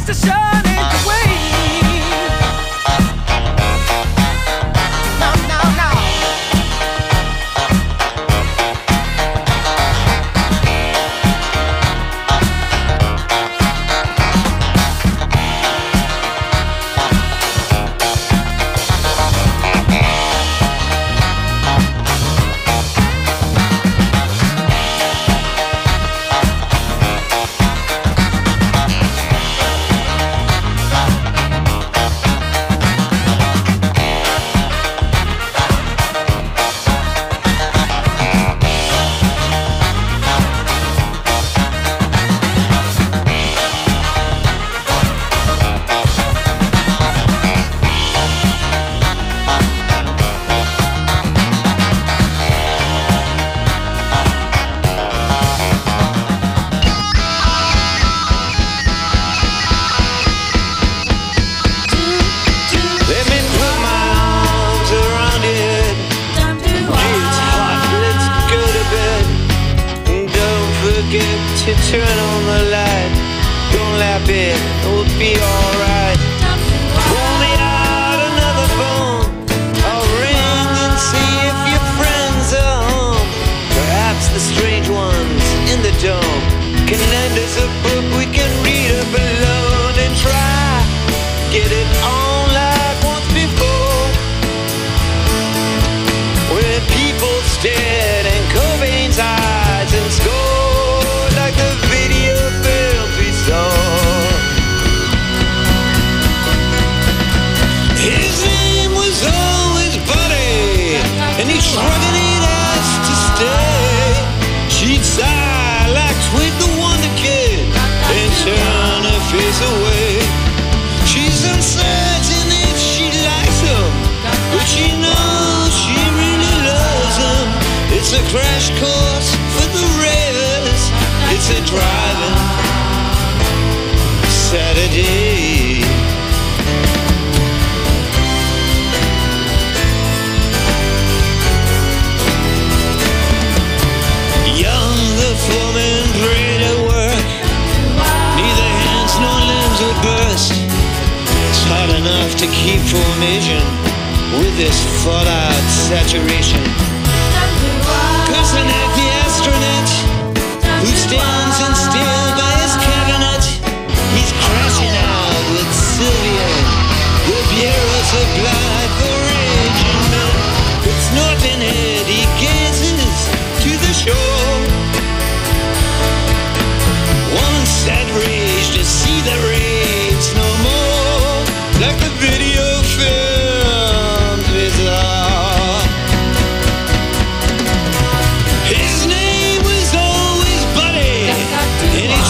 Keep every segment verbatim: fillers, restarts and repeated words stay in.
to shine it away. No, no, no. To turn on the light, don't laugh it, it'll be alright. Pull me out another phone, I'll ring and see if your friends are home. Perhaps the strange ones in the dome can lend us a book we can read up alone and try get it on like once before, where people stared and Cobain's eyes and scored like the video film we saw. His name was always Buddy, and he shrugged it ass to stay. She'd sigh like Twink the Wonder Kid and turn her face away. She's uncertain if she likes him, but she knows she really loves him. It's a crash course for the ravers. It's a driving Saturday. Young, the foreman prayed at work. Neither hands nor limbs would burst. It's hard enough to keep formation with this fallout saturation. Cursing at the astronaut who stands in still by his cabinet. He's crashing out with Sylvia, the bureau supplied for raging men. With snorting head he gazes to the shore. One sad rage to see the raids no more, like the video filmed bizarre. His name was always Buddy, and he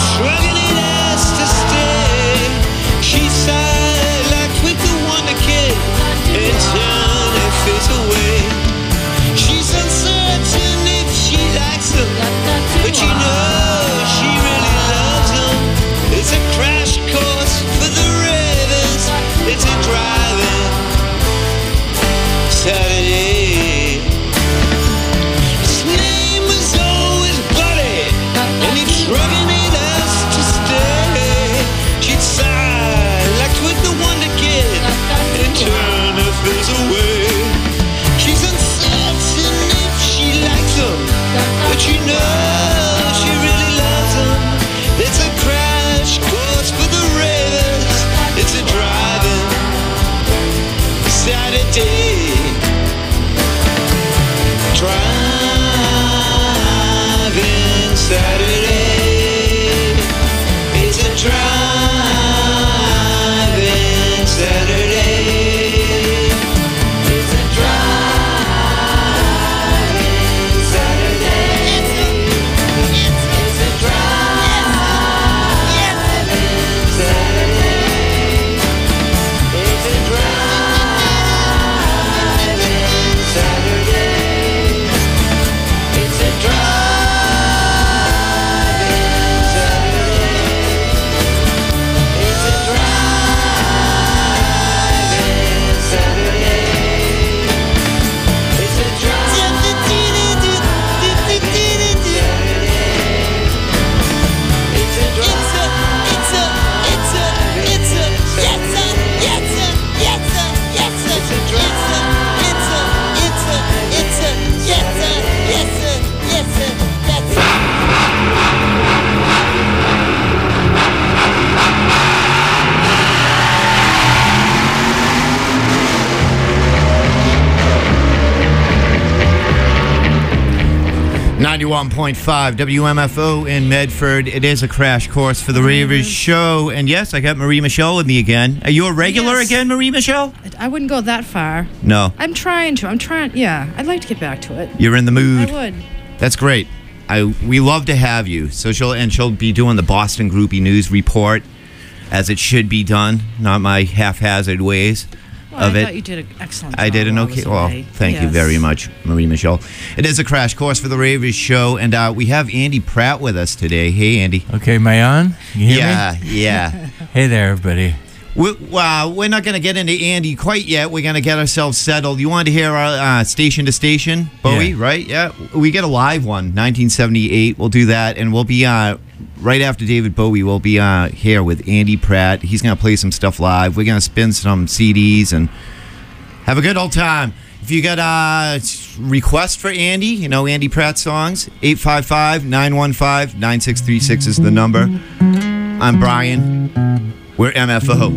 ninety-one point five W M F O in Medford. It is a crash course for the Ravers show. And yes, I got Marie Michelle with me again. Are you a regular Yes. again, Marie Michelle? I wouldn't go that far. No. I'm trying to. I'm trying. Yeah, I'd like to get back to it. You're in the mood. I would. That's great. I we love to have you. So she'll and she'll be doing the Boston Groupie News report as it should be done, not my haphazard ways Well, of I it. thought you did an excellent job. I did an while I okay. was Well, away. thank you Yes. very much, Marie Michelle. It is a crash course for the Ravers show, and uh, we have Andy Pratt with us today. Hey, Andy. Okay, am I on? You hear Yeah, yeah. me? Hey there, everybody. We, well, we're not going to get into Andy quite yet. We're going to get ourselves settled. You wanted to hear our uh, Station to Station, Bowie, Yeah. right? Yeah. We get a live one, nineteen seventy-eight. We'll do that, and we'll be uh, right after David Bowie. We'll be uh, here with Andy Pratt. He's going to play some stuff live. We're going to spin some C Ds and have a good old time. If you got a request for Andy, you know Andy Pratt songs, eight five five, nine one five, nine six three six is the number. I'm Brian. We're M F O.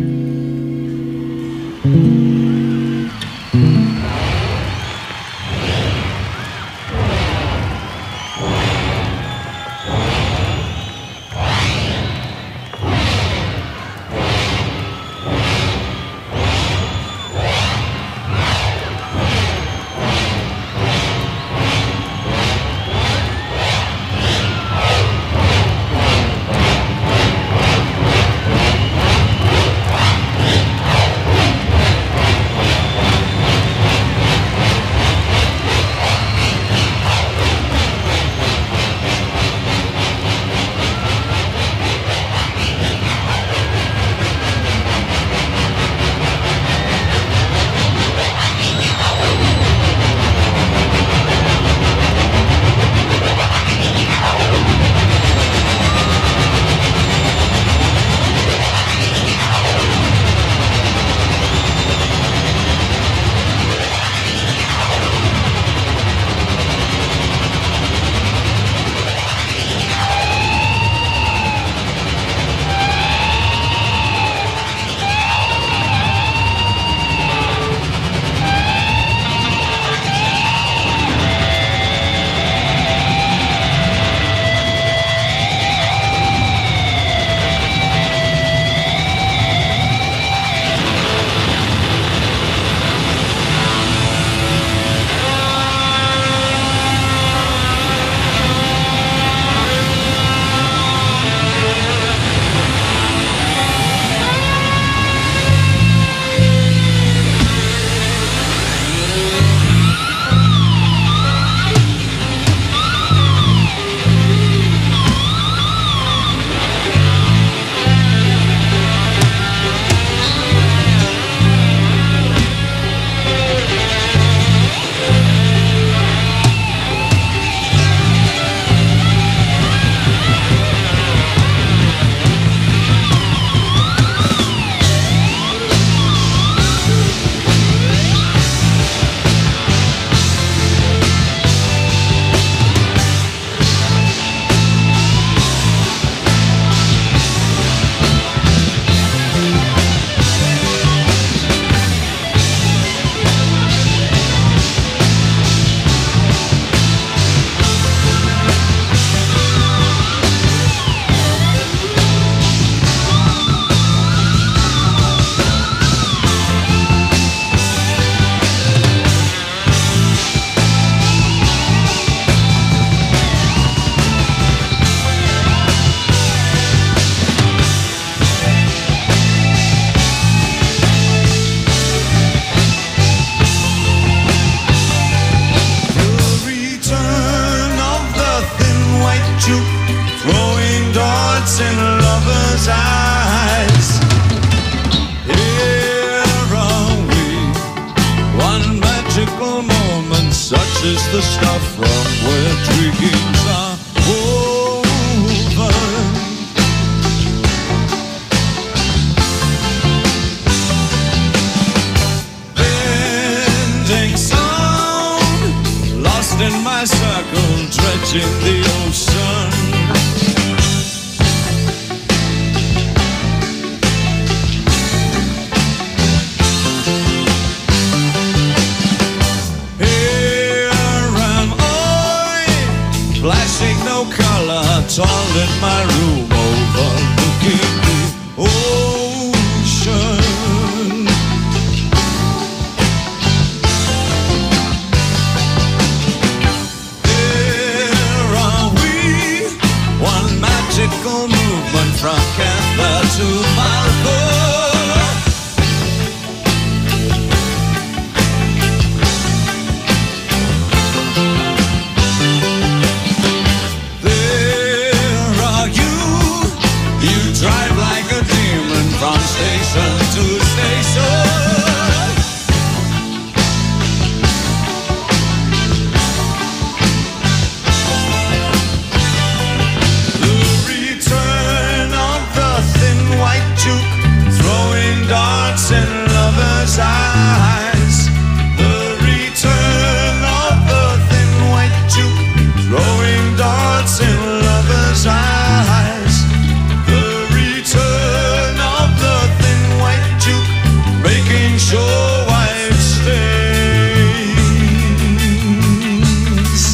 is the stuff from where dreams are woven. Bending sound, lost in my circle, dredging the ocean. Black in my room overlooking the ocean. Here are we, one magical movement from Canberra to Malco. Drive like a demon from station to station. The return of the thin white Duke, throwing darts in lovers' eyes. The return of the thin white Duke, throwing darts in lovers' eyes. Sure white stains.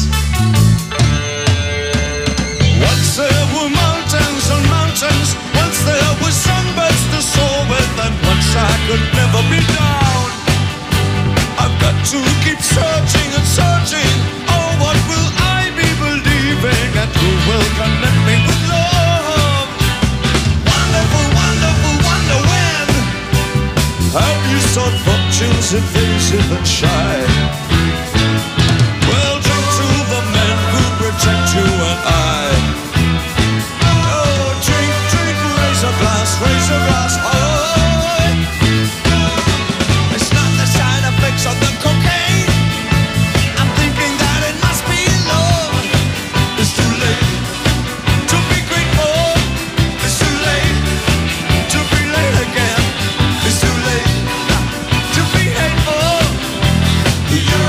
Once there were mountains and mountains, once there were sunbirds to soar with, and once I could never be down. I've got to keep searching and searching. Oh, what will I be believing, and who will connect me with love? Wonderful, wonderful, wonder when have you sought fortunes evasive and shy? Well, drink to the men who protect you and I. Oh, drink, drink, raise a glass, raise a glass high. It's not the side effects of the cocaine. I'm thinking that it must be love. It's too late to be grateful. It's too late to be late again. It's too late to be hateful. You're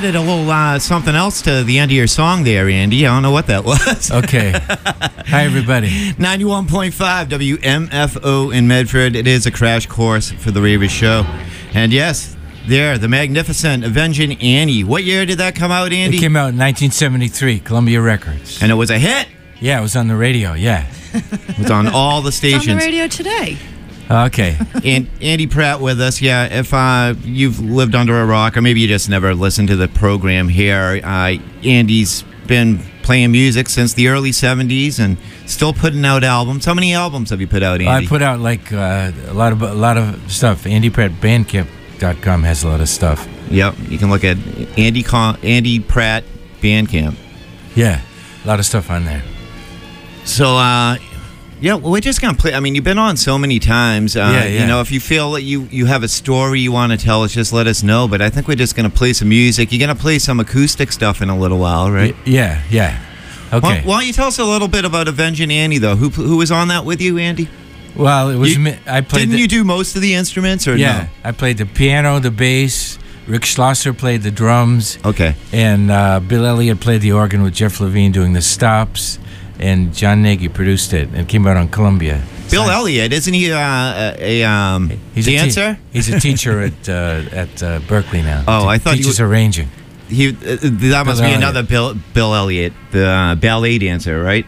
added a little uh, something else to the end of your song there, Andy. I don't know what that was. Okay. Hi, everybody. ninety-one point five W M F O in Medford. It is a crash course for the Ravers show. And yes, there, the magnificent Avenging Annie. What year did that come out, Andy? It came out in nineteen seventy-three, Columbia Records. And it was a hit. Yeah, it was on the radio, yeah. It was on all the It's stations. on the radio today. Okay. And Andy Pratt with us. Yeah, if uh, you've lived under a rock, or maybe you just never listened to the program here, uh, Andy's been playing music since the early seventies and still putting out albums. How many albums have you put out, Andy? I put out like uh, a lot of a lot of stuff. Andy Pratt Bandcamp dot com has a lot of stuff. Yep, you can look at Andy Con- Andy Pratt Bandcamp. Yeah, a lot of stuff on there. So, uh, yeah, well, we're just gonna play. I mean, you've been on so many times. Uh, Yeah, yeah. You know, if you feel that you you have a story you want to tell us, just let us know. But I think we're just gonna play some music. You're gonna play some acoustic stuff in a little while, right? Y- yeah, yeah. Okay. Why, why don't you tell us a little bit about Avenging Annie, though? Who who was on that with you, Andy? Well, it was You- me. I played. Didn't the, you do most of the instruments, or Yeah, I played the piano, the bass. Rick Schlosser played the drums. no? Okay. And uh, Bill Elliott played the organ with Jeff Levine doing the stops. And John Nagy produced it and came out on Columbia. Bill So- Elliott, isn't he uh, a, a um, He's dancer? A te- he's a teacher at uh, at uh, Berkeley now. Oh, I thought he teaches wa- arranging. he uh, that must be Elliott. another Bill Bill Elliott, the uh, ballet dancer, right?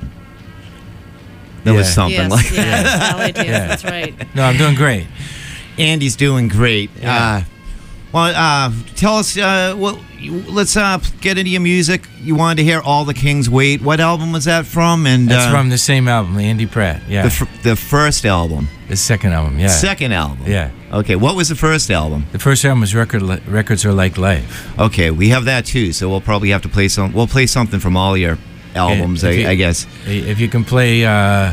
That was Yeah. something yes, like yes, ballet dance, Yeah. that's right. No, I'm doing great. Andy's doing great. Yeah. Uh, well, uh, tell us. Uh, well, you- let's uh, get into your music. You wanted to hear "All the Kings Wait." What album was that from? And That's uh, from the same album, Andy Pratt. Yeah, the f- the first album, the second album. Yeah, second album. Yeah. Okay. What was the first album? The first album was Record Li- Records Are Like Life. Okay, we have that too. So we'll probably have to play some. We'll play something from all your albums, I, If you- I guess. If you can play uh,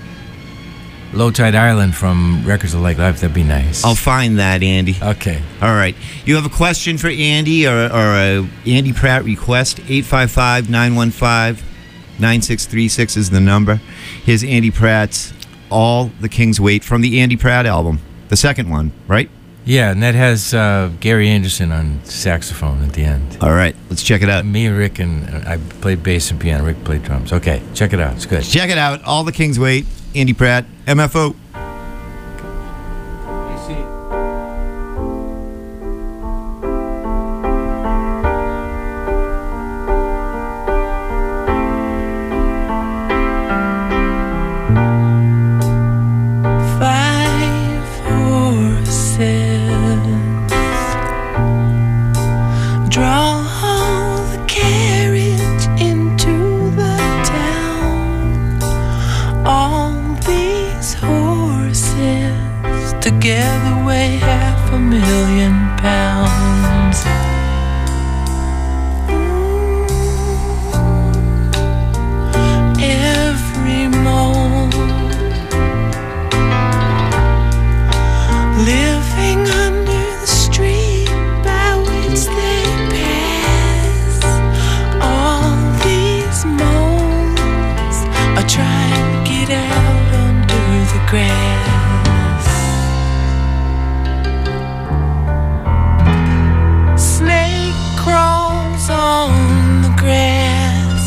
Low Tide Island from Records Are Like Life, that'd be nice. I'll find that, Andy. Okay. All right. You have a question for Andy or, or a Andy Pratt request? eight five five, nine one five, nine six three six is the number. Here's Andy Pratt's All the Kings Wait from the Andy Pratt album. The second one, right? Yeah, and that has uh, Gary Anderson on saxophone at the end. All right. Let's check it out. Me and Rick and uh, I played bass and piano. Rick played drums. Okay, check it out. It's good. Check it out. All the Kings Wait. Andy Pratt. M F O. Five horses draw the carriage into the town. All these horses together weigh half a million pounds. Every mole living under the street by which they pass. All these moles are trying to get out under the grass. Snake crawls on the grass,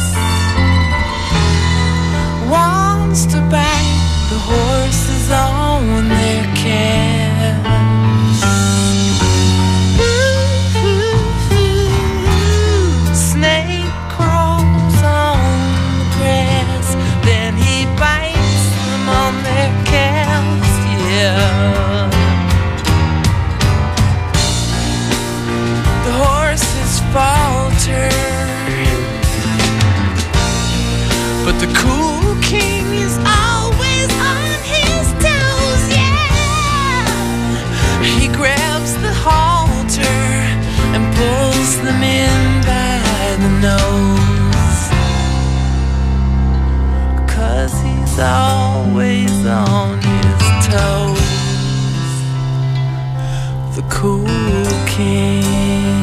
wants to bite the horses on their calves. Snake crawls on the grass, then he bites them on their calves, yeah. The horses falter, but the cool king is always on his toes, yeah. He grabs the halter and pulls them in by the nose, 'cause he's always on his toes. The cool king.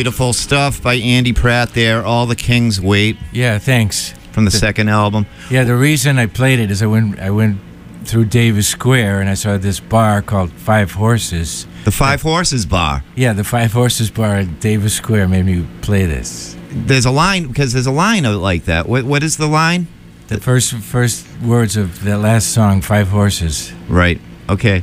Beautiful stuff by Andy Pratt there. All the Kings Wait Yeah, thanks. from the second album. Yeah, the reason I played it is I went I went through Davis Square and I saw this bar called Five Horses. The Five Horses Bar. Yeah, the Five Horses bar at Davis Square made me play this. There's a line, because there's a line of like that. What What is the line? The first first words of the last song, Five Horses. Right. Okay.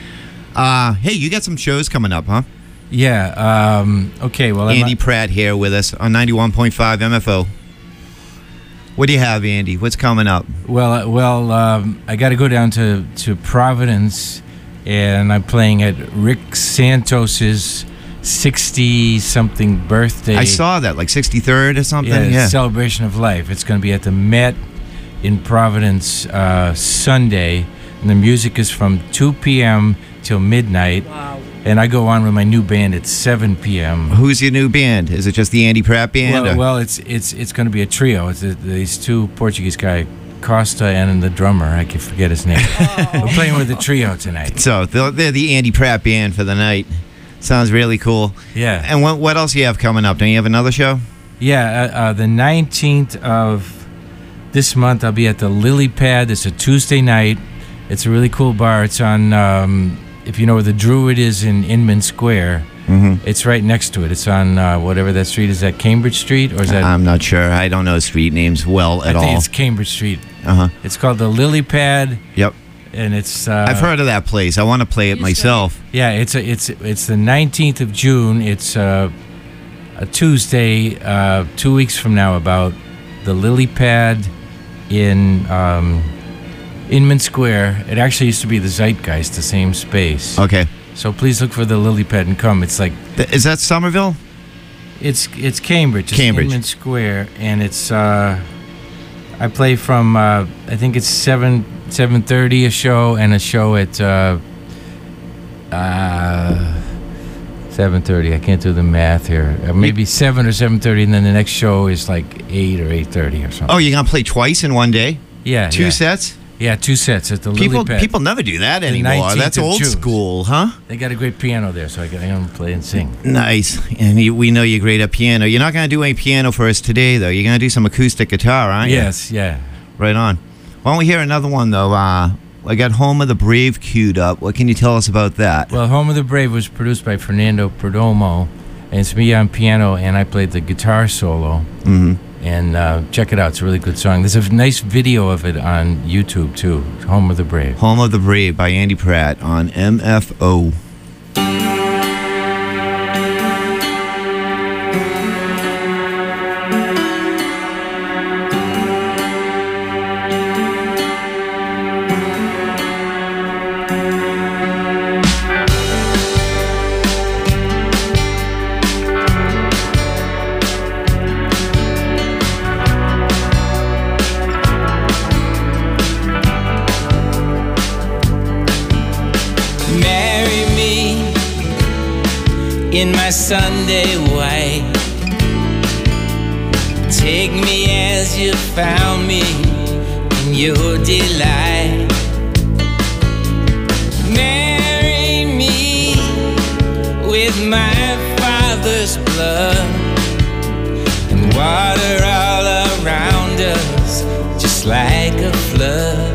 Uh, hey, you got some shows coming up, huh? Yeah. Um, okay. Well, I'm, Andy Pratt here with us on ninety-one point five M F O. What do you have, Andy? What's coming up? well, uh, well, um, I got to go down to, to Providence, and I'm playing at Rick Santos's sixty-something birthday. I saw that, like sixty-third or something. yeah, Yeah. celebration of life. It's going to be at the Met in Providence uh, Sunday, and the music is from two p.m. till midnight. Wow. And I go on with my new band at seven p.m. Who's your new band? Is it just the Andy Pratt band? Well, or- well, it's it's it's going to be a trio. It's uh these two Portuguese guy, Costa, and the drummer. I can forget his name. We're playing with a trio tonight. So they're, they're the Andy Pratt band for the night. Sounds really cool. Yeah, And what what else do you have coming up? Don't you have another show? yeah. Uh, uh, the nineteenth of this month, I'll be at the Lily Pad. It's a Tuesday night. It's a really cool bar. It's on, um, if you know where the Druid is in Inman Square. Mm-hmm. It's right next to it. It's on uh, whatever that street is. That Cambridge Street, or is that? I'm not sure. I don't know street names well I at think all. it's Cambridge Street. Uh huh. It's called the Lily Pad, Yep. and it's. Uh, I've heard of that place. I want to play it You myself. Yeah, it's a, it's it's the nineteenth of June. It's uh, a Tuesday, uh, two weeks from now. About the Lily Pad in um, Inman Square. It actually used to be the Zeitgeist, the same space. Okay. So please look for the Lily Pad and come. It's like Th- Is that Somerville? it's it's Cambridge. It's Cambridge. Inman Square, and it's. Uh, I play from uh, I think it's seven seven thirty a show and a show at. Uh, uh, seven thirty. I can't do the math here. Uh, maybe seven or seven thirty, and then the next show is like eight or eight thirty or something. Oh, you're gonna play twice in one day? yeah, Two yeah. sets? Yeah, two sets at the People Lily Pad. people never do that anymore. nineteenth That's of old June. school, huh? They got a great piano there, so I can, I can play and sing. Nice. And you, we know you're great at piano. You're not gonna do any piano for us today, though. You're gonna do some acoustic guitar, aren't you? Yes, yeah. Right on. Why don't we hear another one though? Uh, I got Home of the Brave queued up. What can you tell us about that? Well, Home of the Brave was produced by Fernando Perdomo, and it's me on piano, and I played the guitar solo. Mm-hmm. And uh, check it out; it's a really good song. There's a nice video of it on YouTube too. Home of the Brave. Home of the Brave by Andy Pratt on M F O. Marry me in my Sunday white. Take me as you found me in your delight. Marry me with my father's blood and water all around us just like a flood.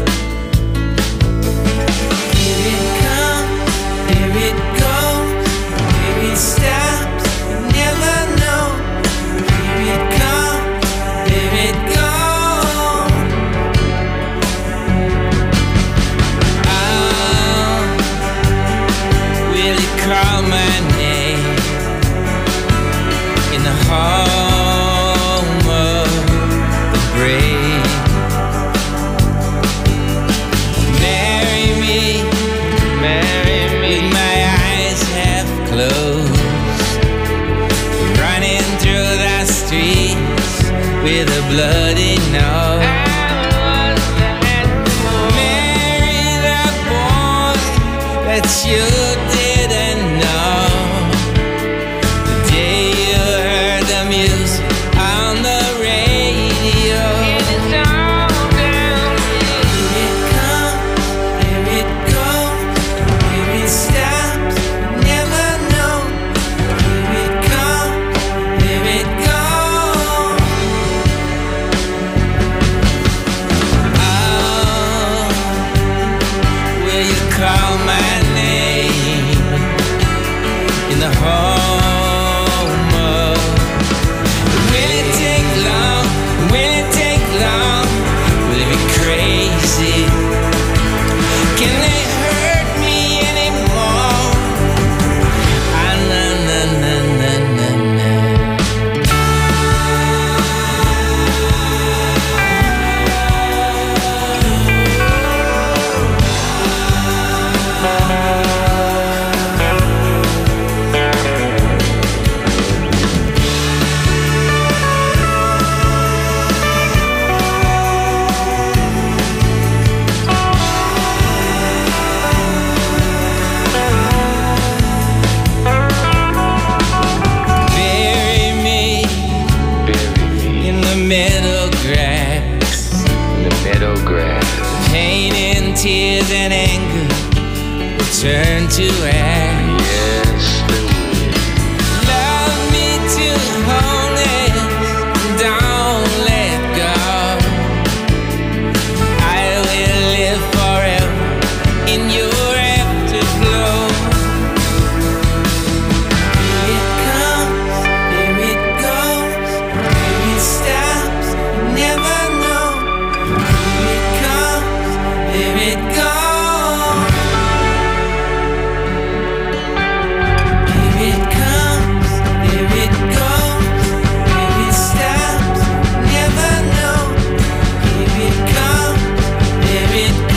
Here it comes, here it goes, here it stops, you never know. Here it comes, here it goes. Oh, will it call my name in the home of the brave? Marry me, marry me, with my eyes half closed, running through the streets with a bloody nose. Marry the boy that you didn't know. The day you heard the music on the radio. It's all down here. Here it comes, here it goes, here it stops, you never know. Here it comes, meadow grass. In the meadow grass. Pain and tears and anger will turn to ash. Yes, they will. Love me to wholeness, don't let go. I will live forever in your afterglow. Here it comes, here it goes, here it stops, you never know. Here it comes, here it goes. Here it comes, here it goes, here it stops, you never know. Here it comes, here it goes.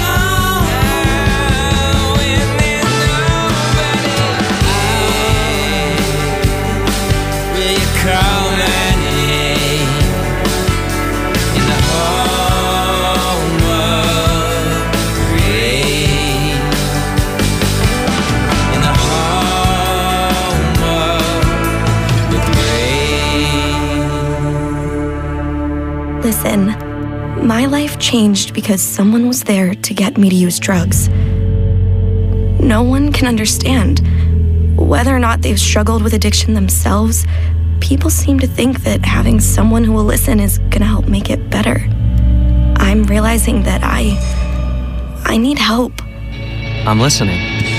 When there's nobody here, will you call my name in the home of rain? In the home of the rain. Listen, my life changed because someone was there to get me to use drugs. No one can understand. Whether or not they've struggled with addiction themselves, people seem to think that having someone who will listen is gonna help make it better. I'm realizing that I... I need help. I'm listening.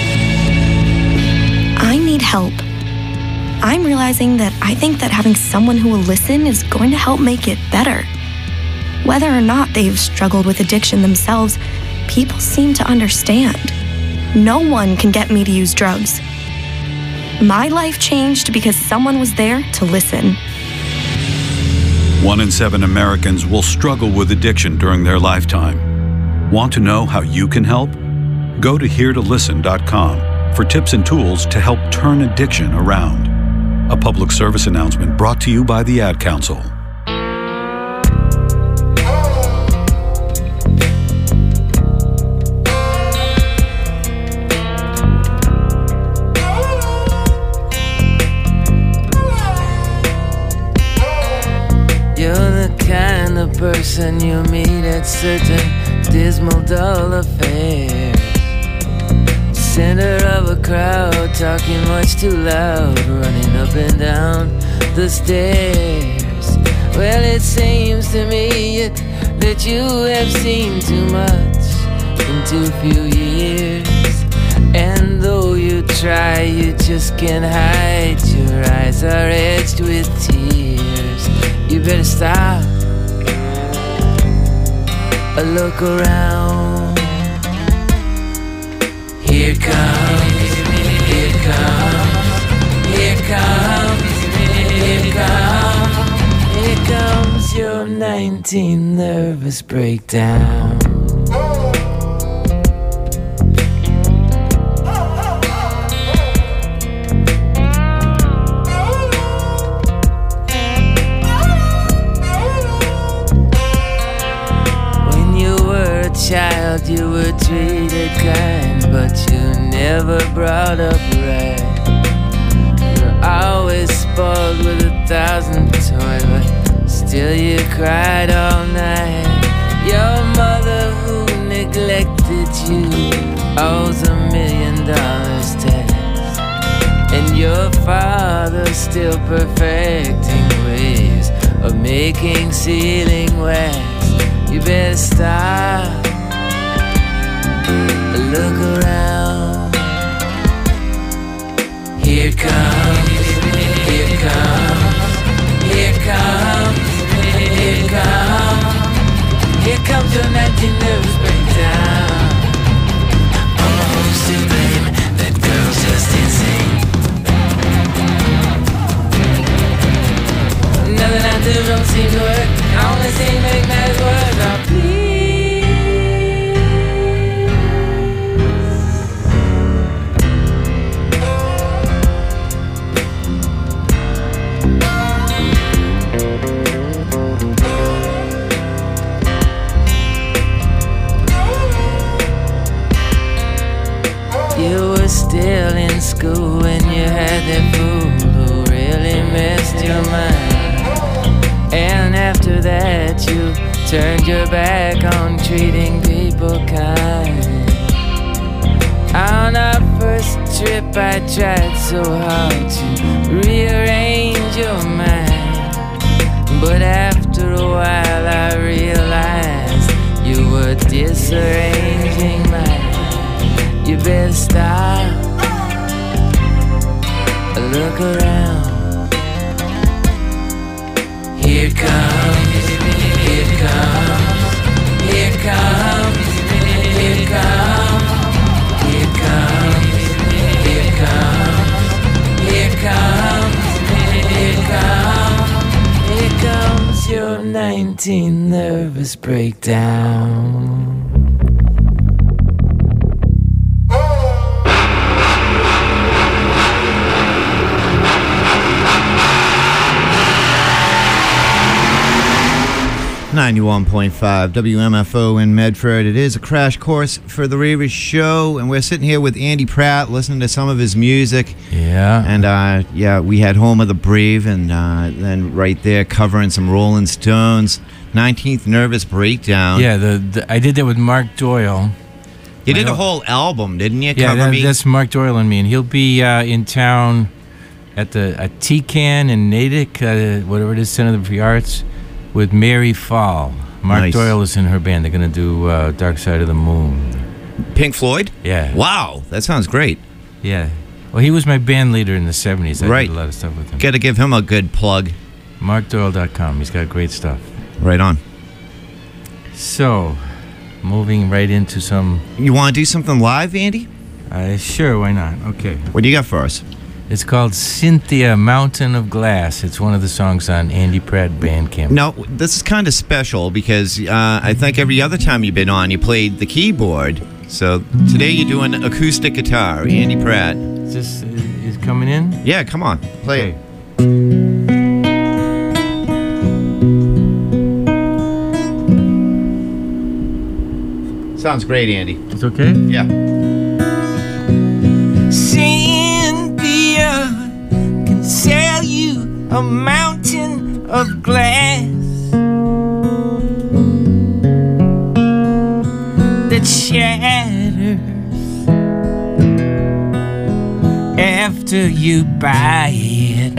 I need help. I'm realizing that I think that having someone who will listen is going to help make it better. Whether or not they've struggled with addiction themselves, people seem to understand. No one can get me to use drugs. My life changed because someone was there to listen. One in seven Americans will struggle with addiction during their lifetime. Want to know how you can help? Go to here to listen dot com for tips and tools to help turn addiction around. A public service announcement brought to you by the Ad Council. You're the kind of person you meet at certain dismal, dull affairs. Center of a crowd, talking much too loud, running up and down the stairs. Well, it seems to me yet that you have seen too much in too few years. And though you try, you just can't hide. Your eyes are edged with tears. You better stop, a look around. Here comes, here comes, here comes, here comes, here comes your nineteen nervous breakdown. Child, you were treated kind, but you never brought up right. You're always spoiled with a thousand toys, but still you cried all night. Your mother who neglected you owes a million dollars tax, and your father still perfecting ways of making sealing wax. You better stop, look around. Here comes, here comes, here comes, here comes, here comes your nineteen nervous breakdown. All the hoes to blame, that girl's just insane. Nothing I do don't seem to work. I only seem to make matters worse. Now please, you were still in school when you had that fool who really messed your mind. And after after that you turned your back on treating people kind. On our first trip I tried so hard to rearrange your mind, but after a while I realized you were disarranging mine. You better stop, look around. Here comes, here comes, here comes, here comes, here comes, here comes, here comes, here comes, here comes your nineteen nervous breakdown. ninety-one point five W M F O in Medford. It is a crash course for the Reavers show, and we're sitting here with Andy Pratt listening to some of his music. Yeah. And uh, yeah, we had Home of the Brave, and uh, then right there covering some Rolling Stones. nineteenth Nervous Breakdown. Yeah, the, the I did that with Mark Doyle. You did I a whole album, didn't you? Yeah, Cover that, Me? that's Mark Doyle and me, and he'll be uh, in town at the at T C A N in Natick, uh, whatever it is, Center for the Arts, with Mary Fall. Mark Nice. Doyle is in her band. They're going to do uh, Dark Side of the Moon. Pink Floyd? Yeah. Wow, that sounds great. Yeah. Well, he was my band leader in the seventies. I Right. did a lot of stuff with him. Got to give him a good plug. mark doyle dot com. He's got great stuff. Right on. So, moving right into some... You want to do something live, Andy? Uh, sure, why not? Okay. What do you got for us? It's called Cynthia Mountain of Glass. It's one of the songs on Andy Pratt Bandcamp. No, this is kind of special because uh, I think every other time you've been on, you played the keyboard. So today you're doing acoustic guitar, Andy Pratt. Is this is coming in? Yeah, come on, play Okay. it. Sounds great, Andy. It's okay? Yeah. Cynthia can sell you a mountain of glass that shatters after you buy it.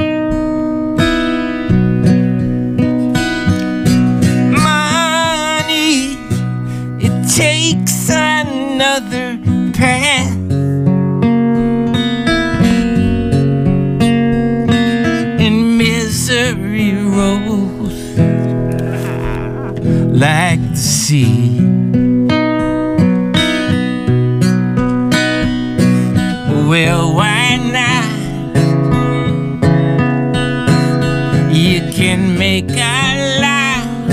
Money, it takes another path. Misery rolls like the sea. Well, why not? You can make our life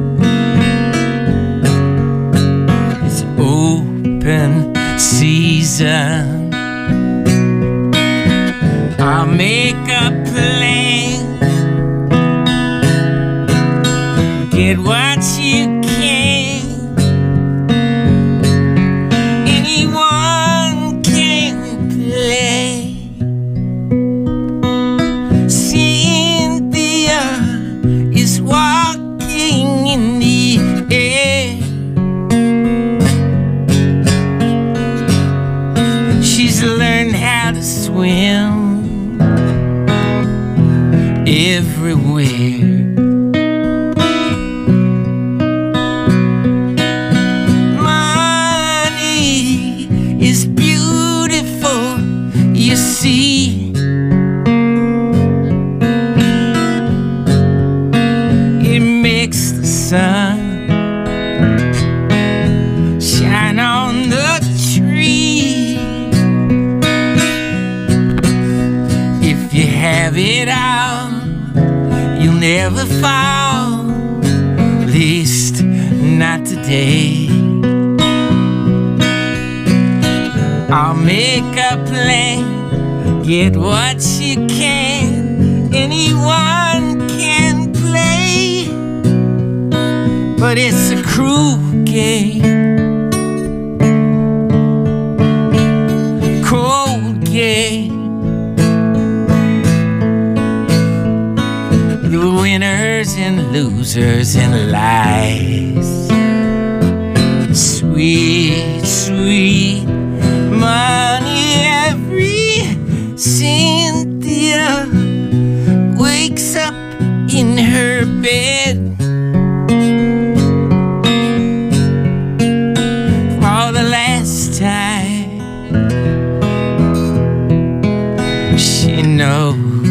it's open season. I'll make a plan. Get what you can. Anyone can play. Cynthia is walking in the air. She's learned how to swim everywhere. See, it makes the sun shine on the tree. If you have it all, you'll never fall, at least not today. I'll make a plan. Get what you can. Anyone can play, but it's a cruel game, cold game. The winner winners and losers and lies. Sweet, sweet money. Every Cynthia wakes up in her bed for the last time. She knows.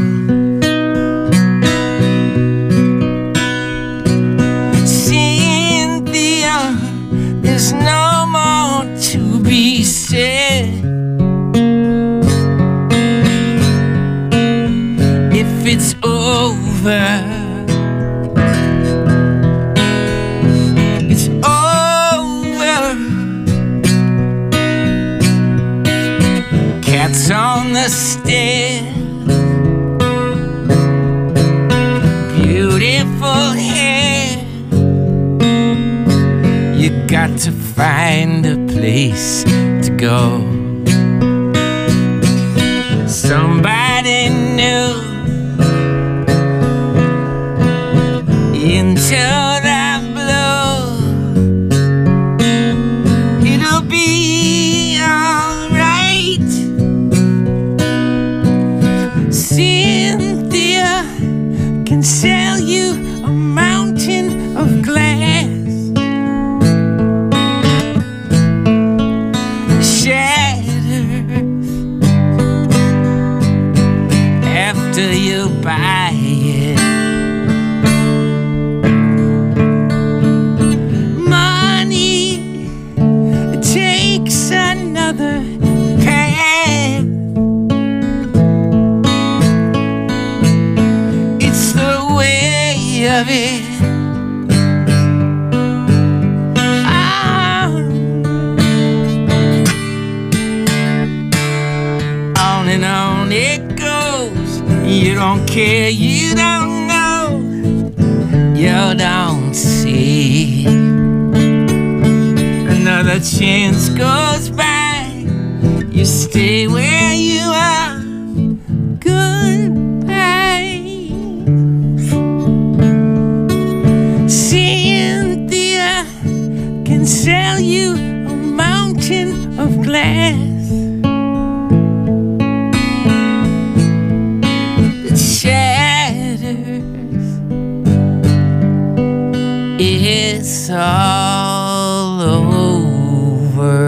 Cynthia, there's no more to be said. If it's over, it's over. Cats on the stairs, beautiful hair. You got to find a place to go. Somebody new into that blue. It'll be alright. Cynthia can sell you a mountain of glass. Shatters after you buy it. Money takes another path. It's the way of it. Ah. On and on it goes. You don't care, you don't know, you don't see. Another chance goes by, you stay where you are. Goodbye. Cynthia can sell you a mountain of glass. It shatters. It's all over.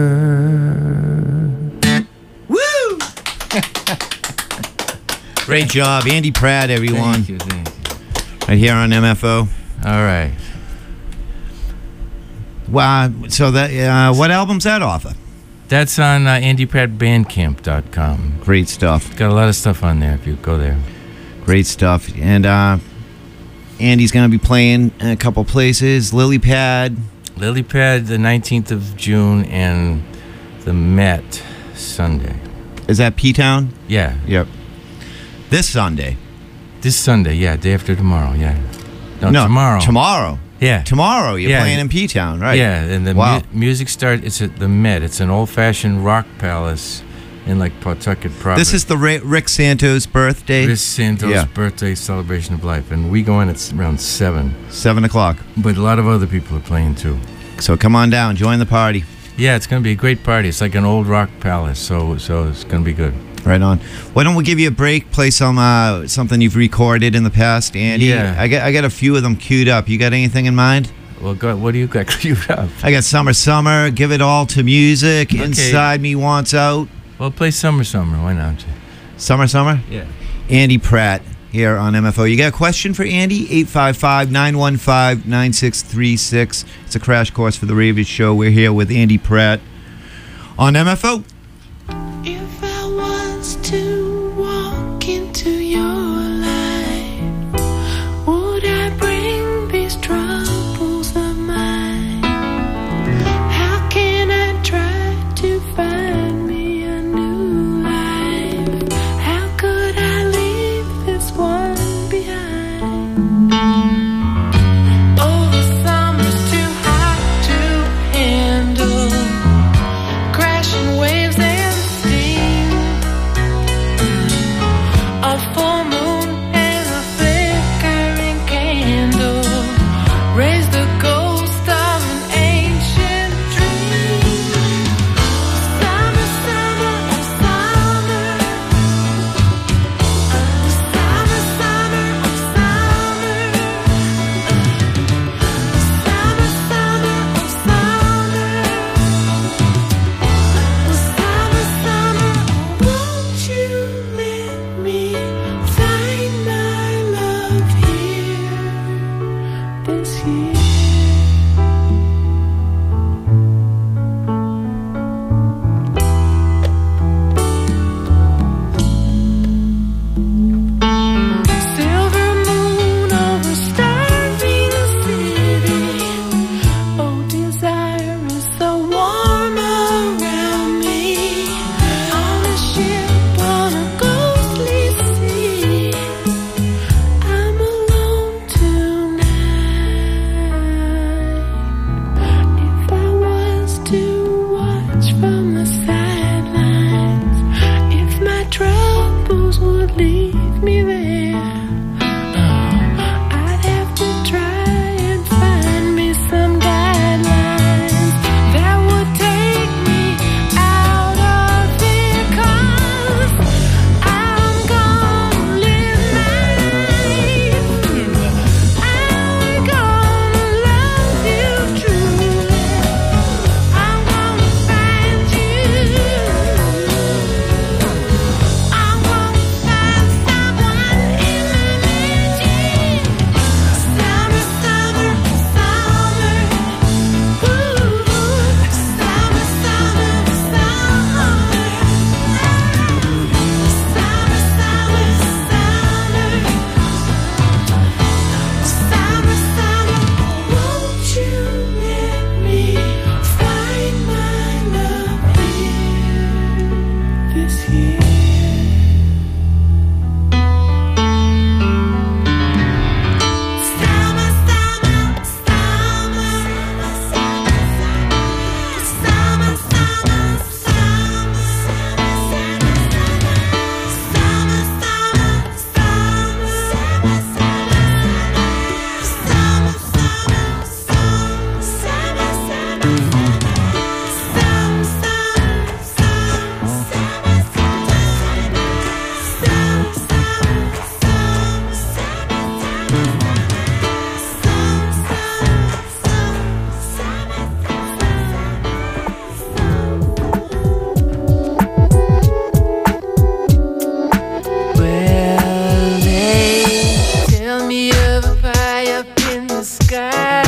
Woo! Great job, Andy Pratt, everyone. Thank you, thank you. Right here on M F O. All right. Wow. So that uh, what album's that off of? That's on uh, andy pratt bandcamp dot com. Great stuff. Got a lot of stuff on there if you go there. Great stuff. And uh, Andy's going to be playing in a couple places. Lily Pad. Lily Pad, the nineteenth of June, and the Met Sunday. Is that P-Town? Yeah. Yep. This Sunday. This Sunday, yeah. Day after tomorrow, yeah. No, No, tomorrow. Tomorrow. Yeah. Tomorrow you're Yeah. playing in P-Town, right? Yeah, and the Wow. mu- music start. It's at the Met. It's an old-fashioned rock palace in like Pawtucket proper. This is the Ri- Rick Santos birthday. Rick Santos' Yeah. birthday celebration of life, and we go in at around seven. Seven o'clock. But a lot of other people are playing too. So come on down, join the party. Yeah, it's gonna be a great party. It's like an old rock palace, so so it's gonna be good. Right on. Why don't we give you a break? Play some uh, something you've recorded in the past, Andy. Yeah. I got I got a few of them queued up. You got anything in mind? Well, go, what do you got queued up? I got Summer Summer, Give It All to Music, Okay. Inside Me Wants Out. Well, play Summer Summer. Why not? Summer Summer? Yeah. Andy Pratt here on M F O. You got a question for Andy? eight five five, nine one five, nine six three six. It's a crash course for the Ravens Show. We're here with Andy Pratt on M F O. If I was to walk into your life, would I bring these troubles of mine? How can I try to find me a new life? How could I leave this one behind? Oh, the summer's too hot to handle. Crashing waves sky,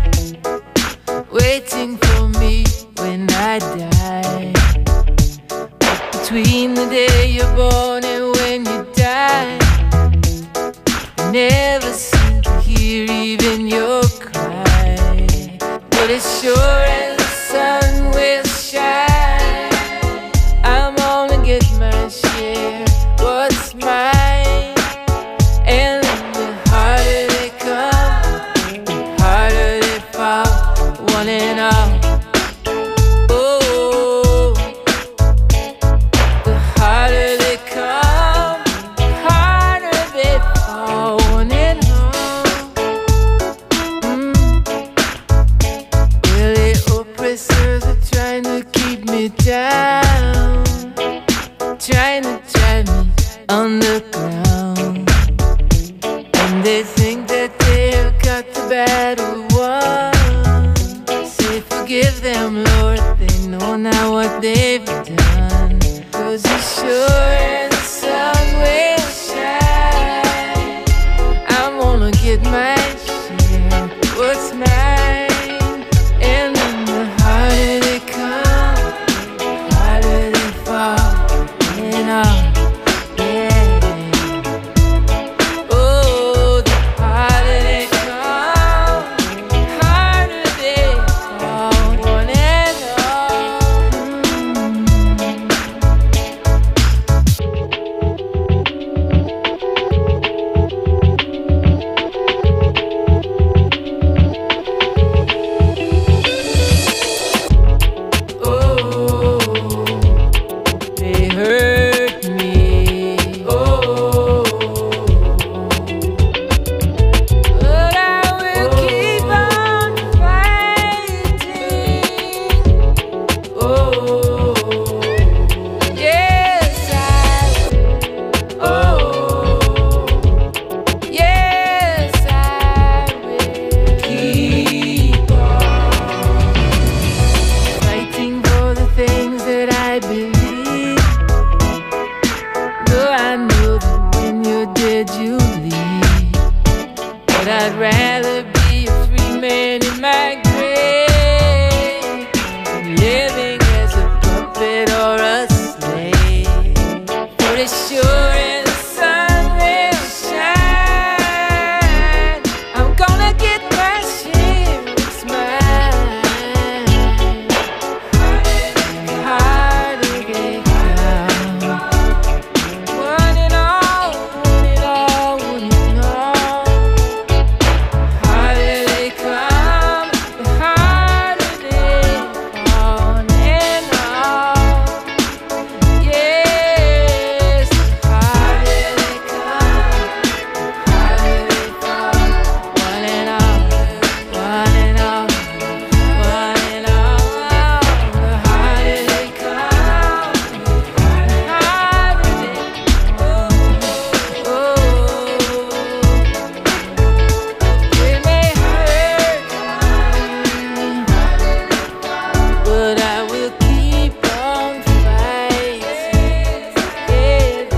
waiting for me when I die. But between the day you're born and when you die, I never seem to hear even your cry. But as sure as the sun will shine, I'm gonna get my share, what's mine. And the harder they come, the harder they fall, one and all. Oh, the harder they come, the harder they fall, one and all. Mm. Well, the oppressors are trying to keep me down, trying to drive me underground. And they think that they have got the battle won. Say forgive them, Lord, they know not what they've done. 'Cause as sure as the sun will shine, I'm gonna get my share, what's mine. And then the harder they come, the harder they fall, and all. Oh, the harder they come, the harder they fall, one and all. Oh, they hurt me. Oh, but I will keep on fighting. Oh, yes I will. Oh, yes I will keep on fighting for the things that I believe. Though I know that when you're dead you leave, but I'd rather be a free man in my grave than living as a puppet or a slave. For as sure as the sun will shine, I'm gonna get my share, it's mine. Harder they come, one and all, one and all, one and all. Harder they come, the harder they fall, one and all. Yes, the harder they come, the harder they fall, one and all, one and all, one and all. The harder they come, the harder they fall. Oh, it may hurt, but I will keep on fighting. Yeah,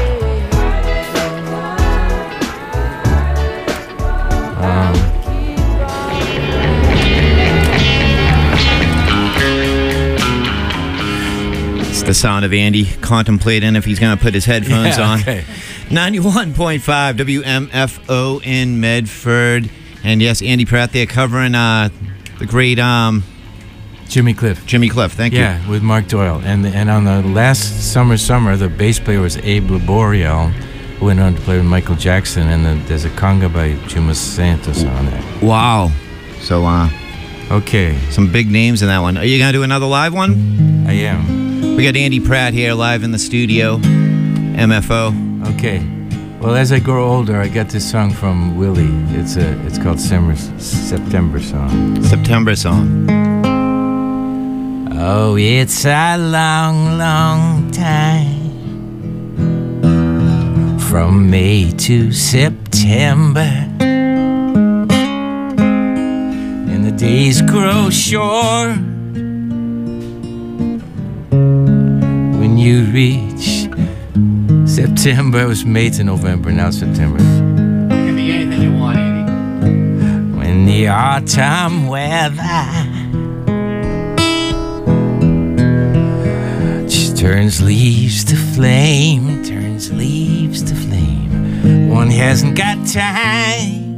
It's the sound of Andy contemplating if he's going to put his headphones Yeah, on. okay. ninety-one point five W M F O in Medford. And yes, Andy Pratt there covering uh, the great um, Jimmy Cliff. Jimmy Cliff. Thank you. Yeah, with Mark Doyle. And and on the last Summer Summer, the bass player was Abe Laboriel, who went on to play with Michael Jackson. And the, there's a conga by Juma Santos on it. Wow. So, uh, Okay, some big names in that one. Are you going to do another live one? I am. We got Andy Pratt here live in the studio. M F O. Okay. Well, as I grow older, I got this song from Willie. It's a, it's called Summer, September Song. September Song. Oh, it's a long, long time from May to September, and the days grow short when you reach September. It was May to November, now September. It can be anything you want, Andy. When in the autumn weather. She turns leaves to flame, turns leaves to flame. One hasn't got time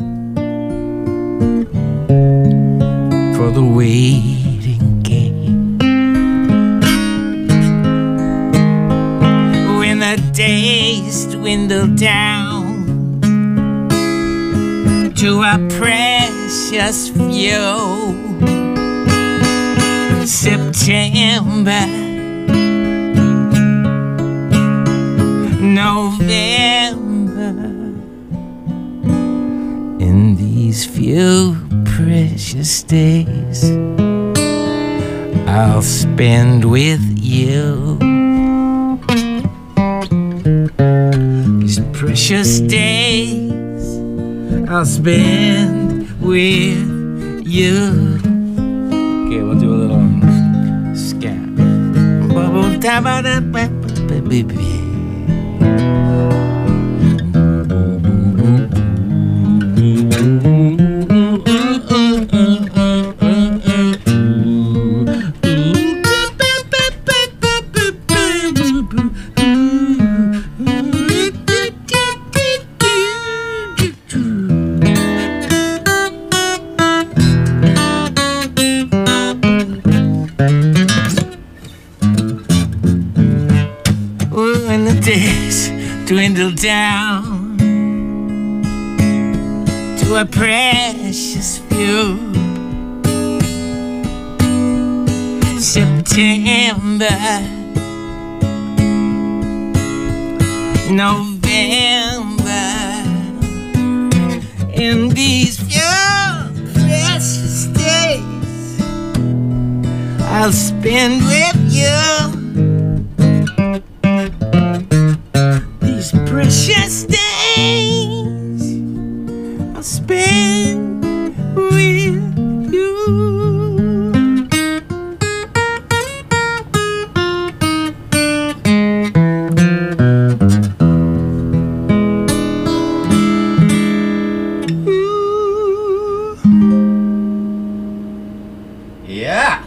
for the waiting game. When the days dwindle down to a precious few, September, November, in these few precious days I'll spend with you. These precious days I'll spend with you. Okay, we'll do a little scat. Bubble da ba da ba ba ba ba. When the days dwindle down to a precious few, September, November, in these few precious days I'll spend with you. These precious days I'll spend with you. Yeah.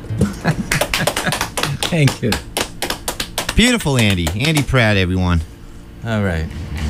Thank you. Beautiful, Andy. Andy Pratt, everyone. All right.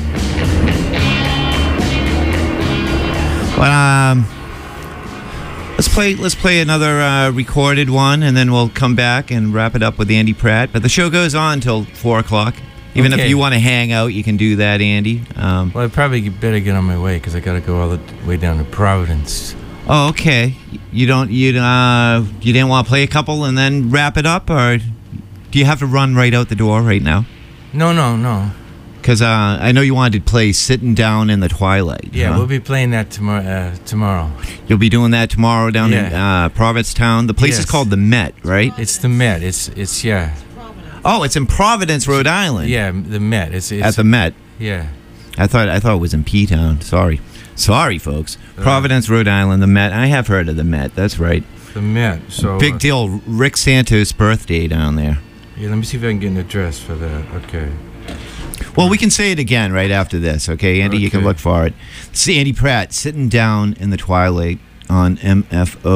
But um, let's play. Let's play another uh, recorded one, and then we'll come back and wrap it up with Andy Pratt. But the show goes on until four o'clock. Even Okay. if you want to hang out, you can do that, Andy. Um, Well, I probably better get on my way because I got to go all the way down to Providence. oh, okay. You don't. You uh, you didn't want to play a couple and then wrap it up, or do you have to run right out the door right now? No, no, no. Because uh, I know you wanted to play "Sitting Down in the Twilight." Yeah, huh? we'll be playing that tomorrow. Uh, tomorrow. You'll be doing that tomorrow down in Yeah. uh, Provincetown. The place is Yes. called the Met, right? It's the Met. It's it's yeah. Oh, it's in Providence, Rhode Island. Yeah, the Met. It's, it's At the Met. yeah. I thought I thought it was in P-Town. Sorry, sorry, folks. Uh. Providence, Rhode Island, the Met. I have heard of the Met. That's right. The Met. So Big uh, deal. Rick Santos' birthday down there. Yeah, let me see if I can get an address for that. Okay. Well, we can say it again right after this, okay, Andy? You can Okay. look for it. See Andy Pratt, Sitting Down in the Twilight on M F O.